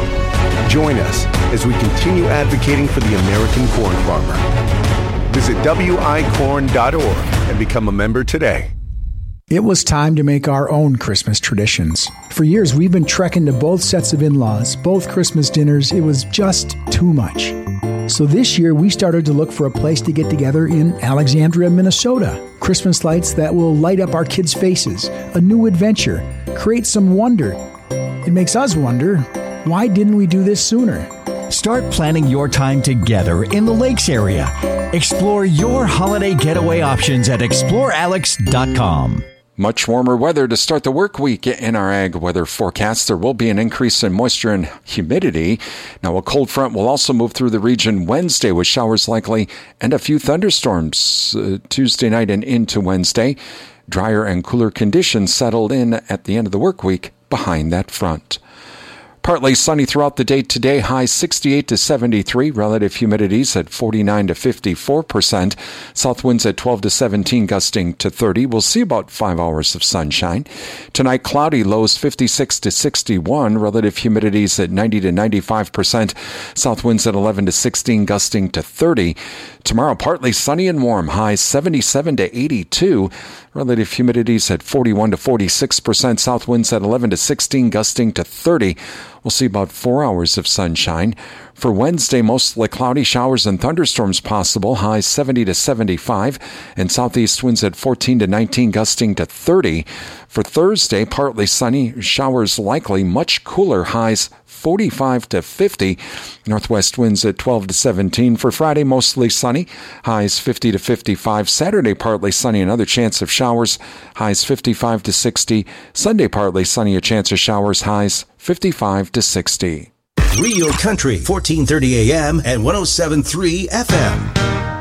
Join us as we continue advocating for the American corn farmer. Visit W I corn dot org and become a member today. It was time to make our own Christmas traditions. For years, we've been trekking to both sets of in-laws, both Christmas dinners. It was just too much. So this year, we started to look for a place to get together in Alexandria, Minnesota. Christmas lights that will light up our kids' faces. A new adventure. Create some wonder. It makes us wonder, why didn't we do this sooner? Start planning your time together in the Lakes area. Explore your holiday getaway options at explore alex dot com. Much warmer weather to start the work week in our ag weather forecast. There will be an increase in moisture and humidity. Now, a cold front will also move through the region Wednesday with showers likely and a few thunderstorms uh, Tuesday night and into Wednesday. Drier and cooler conditions settled in at the end of the work week behind that front. Partly sunny throughout the day today, high sixty-eight to seventy-three, relative humidities at forty-nine to fifty-four percent, south winds at twelve to seventeen, gusting to thirty. We'll see about five hours of sunshine. Tonight, cloudy, lows fifty-six to sixty-one, relative humidities at ninety to ninety-five percent, south winds at eleven to sixteen, gusting to thirty. Tomorrow, partly sunny and warm, highs seventy-seven to eighty-two, relative humidities at forty-one to forty-six percent, south winds at eleven to sixteen, gusting to thirty. We'll see about four hours of sunshine. For Wednesday, mostly cloudy, showers and thunderstorms possible, highs seventy to seventy-five, and southeast winds at fourteen to nineteen, gusting to thirty. For Thursday, partly sunny, showers likely, much cooler, highs forty-five to fifty. Northwest winds at twelve to seventeen. For Friday, mostly sunny, highs fifty to fifty-five. Saturday, partly sunny, another chance of showers, highs fifty-five to sixty. Sunday, partly sunny, a chance of showers, highs fifty-five to sixty. Real Country, fourteen thirty A M and one oh seven point three F M.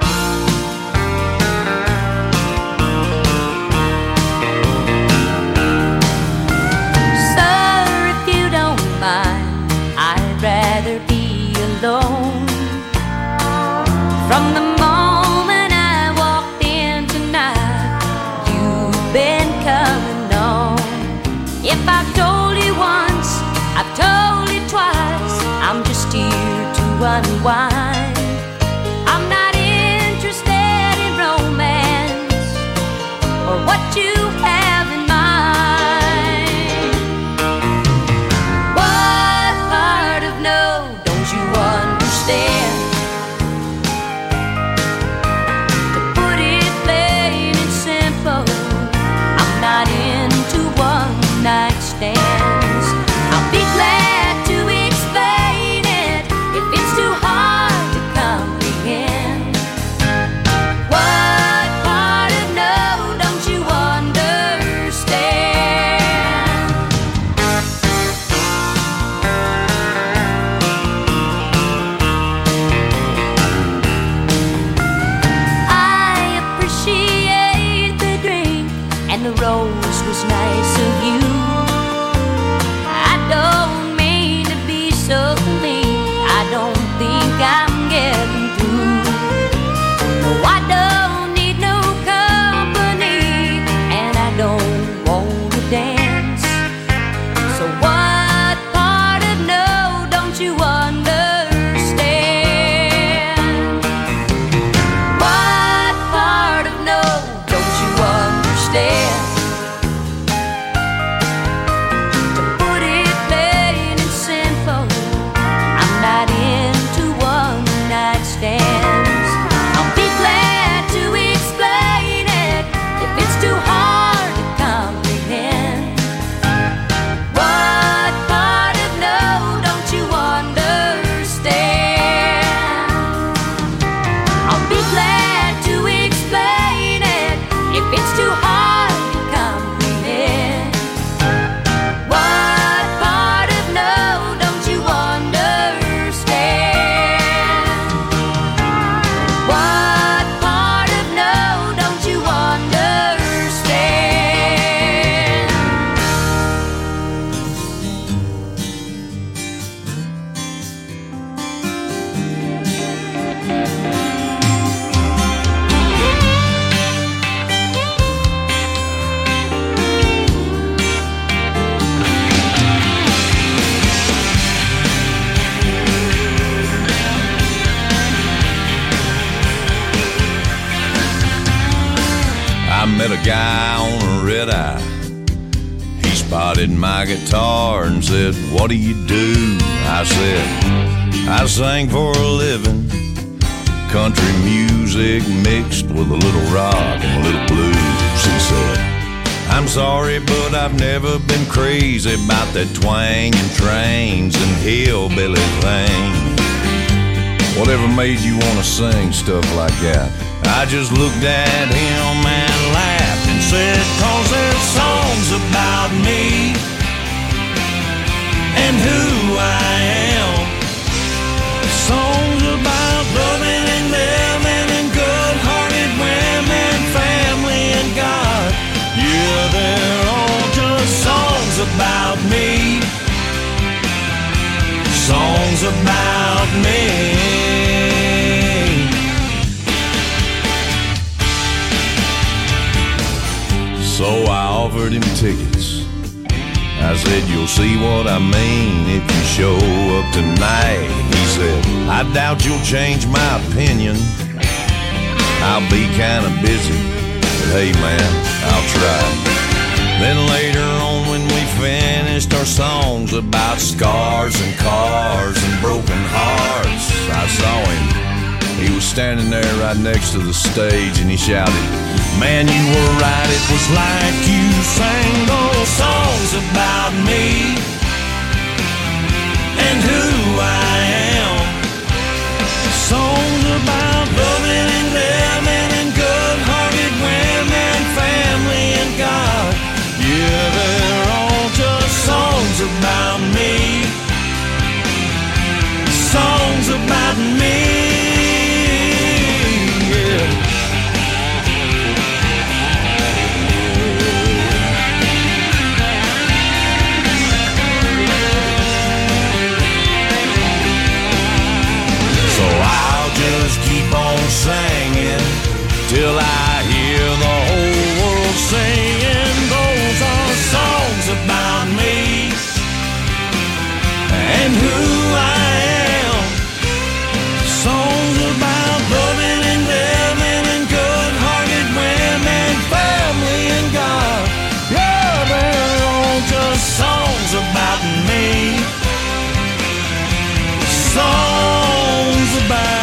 From the moment I walked in tonight, you've been coming on. If I've told you once, I've told you twice, I'm just here to unwind. I'm not interested in romance or what you have in mind. What part of no don't you understand? Night stands. I'll be glad to explain it if it's too hard to comprehend. What part of no don't you understand? I appreciate the drink and the rose was nice of you. Don't mean to be so mean. I don't think I'm getting through. No, I don't need no company, and I don't want to dance. So what part of no don't you understand? What part of no don't you understand? I met a guy on a red eye. He spotted my guitar and said, "What do you do?" I said, "I sing for a living. Country music mixed with a little rock and a little blues." He said, "I'm sorry, but I've never been crazy about that twang and trains and hillbilly thing. Whatever made you want to sing stuff like that?" I just looked at him and laughed and said, "'Cause there's songs about me and who I am. Songs about loving and living and good-hearted women, family and God. Yeah, they're all just songs about me. Songs about me." So I offered him tickets. I said, "You'll see what I mean if you show up tonight." He said, "I doubt you'll change my opinion. I'll be kind of busy, but hey man, I'll try." Then later on when we finished our songs about scars and cars and broken hearts, I saw him. He was standing there right next to the stage and he shouted, "Man, you were right, it was like you sang those songs about me and who I am. Songs about loving and living and good-hearted women, family and God. Yeah, they're all just songs about me. Songs about me." Just keep on singing till I hear the whole world singing. Those are songs about me and who I am. Songs about loving and living and good-hearted women, family and God. Yeah, they're all just songs about me. Songs about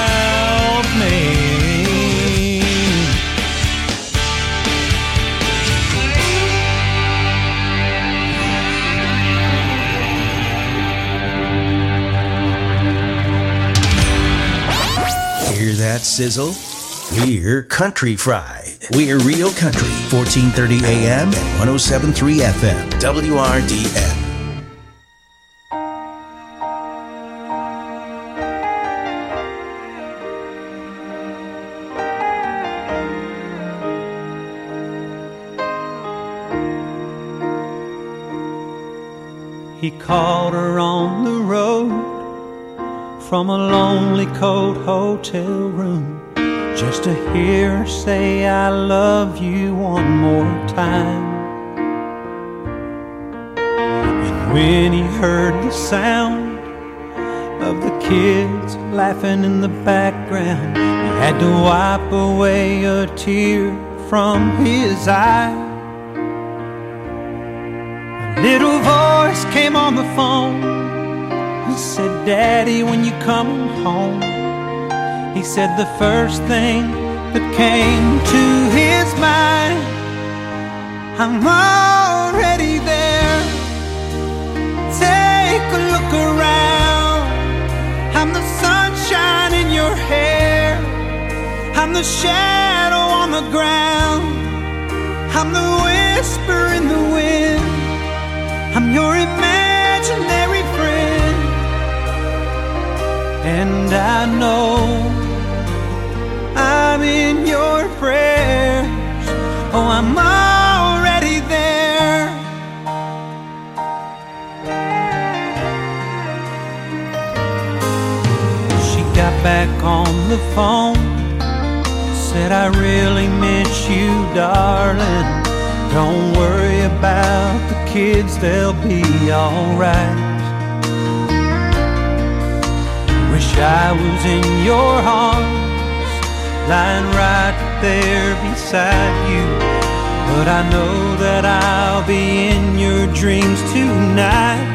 that sizzle? We're Country Fried. We're Real Country, fourteen thirty A M and one oh seven point three F M, W R D F. He called her on the road from a lonely cold hotel room just to hear her say I love you one more time. And when he heard the sound of the kids laughing in the background, he had to wipe away a tear from his eye. A little voice came on the phone and said, "Daddy, when you coming home?" He said the first thing that came to his mind, "I'm already there. Take a look around. I'm the sunshine in your hair. I'm the shadow on the ground. I'm the whisper in the wind. I'm your imaginary friend. And I know I'm in your prayers. Oh, I'm already there." She got back on the phone, said, "I really miss you, darling. Don't worry about the kids, they'll be alright. Wish I was in your arms, lying right there beside you. but I know that I'll be in your dreams tonight.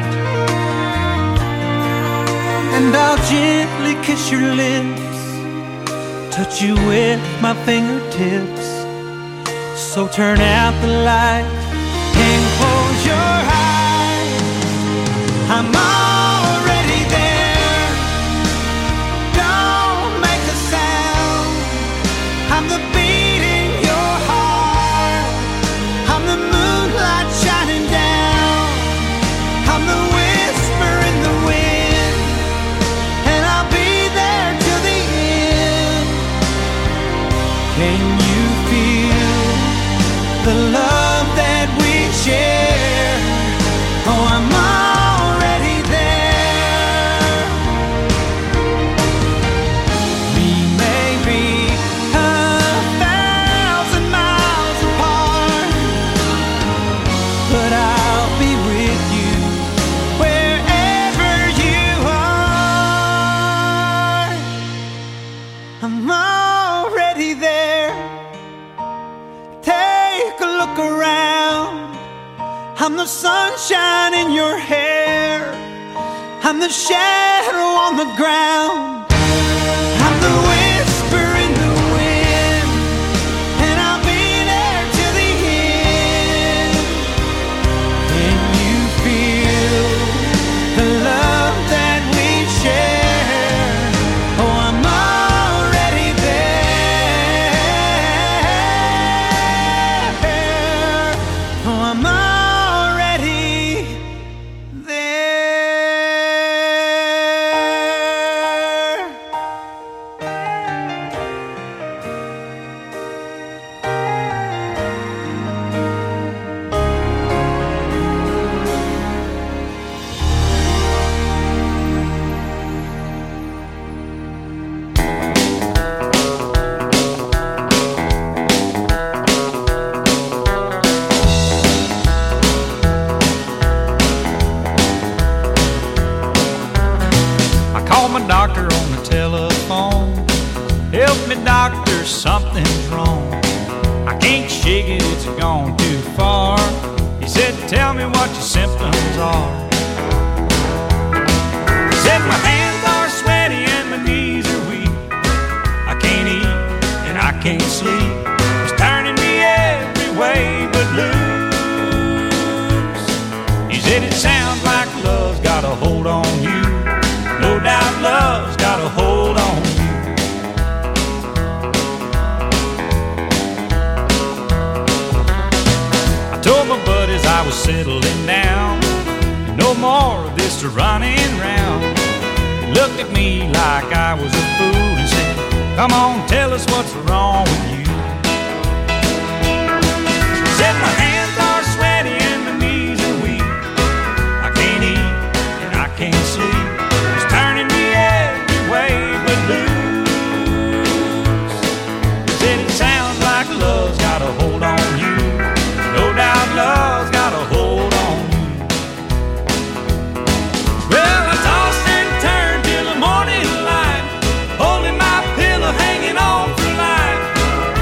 And I'll gently kiss your lips, touch you with my fingertips. So turn out the light and close your eyes. I'm already there. Don't make a sound. I'm the beat in your heart. I'm the moonlight shining down. I'm the whisper in the wind, and I'll be there till the end. Can you feel the love that we share? Oh, I'm already there. We may be a thousand miles apart, but I'll be with you wherever you are. I'm already there. Take a look around. I'm the sunshine in your hair. I'm the shadow on the ground. I'm the whisper in the wind, and I'll be there till the end. Can you feel the love that we share? Oh, I'm already there. Oh, I'm already I called my doctor on the telephone. Help me, doctor, something's wrong. I can't shake it, it's gone too far. He said, tell me what your symptoms are. He said, my hands are sweaty and my knees are weak. I can't eat and I can't sleep. It's turning me every way but loose. He said, it sounds like love's got a hold on you. No doubt love's got a hold on you. I told my buddies I was settling down. No more of this running round. He looked at me like I was a fool and said, come on, tell us what's wrong with you. He said, my hands are sweaty and my knees are weak. I can't eat and I can't sleep. It's turning me every way but loose. He said, it sounds like love's got a hold on you. No doubt love's got a hold on you. Well, I tossed and turned till the morning light, holding my pillow, hanging on for life.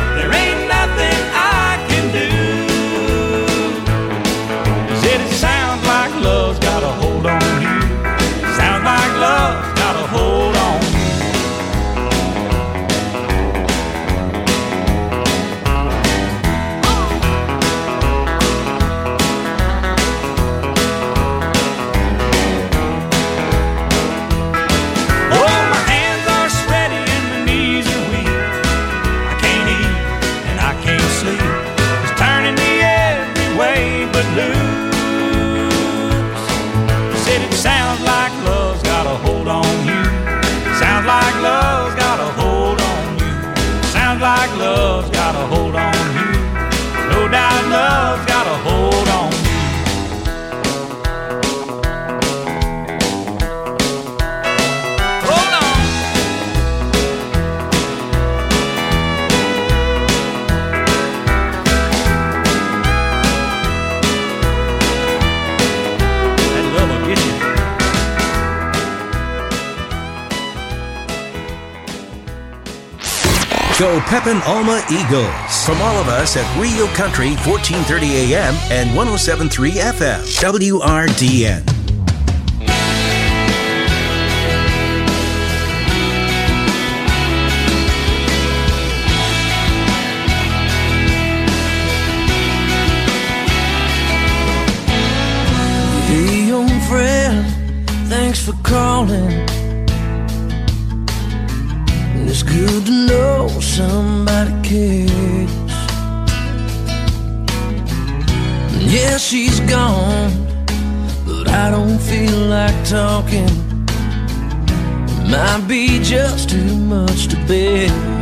Go Pepin Alma Eagles. From all of us at Real Country, fourteen thirty A M and one oh seven point three F M, W R D N. Hey, young friend, thanks for calling. It's good to know somebody cares. Yeah, she's gone, but I don't feel like talking. It might be just too much to bear.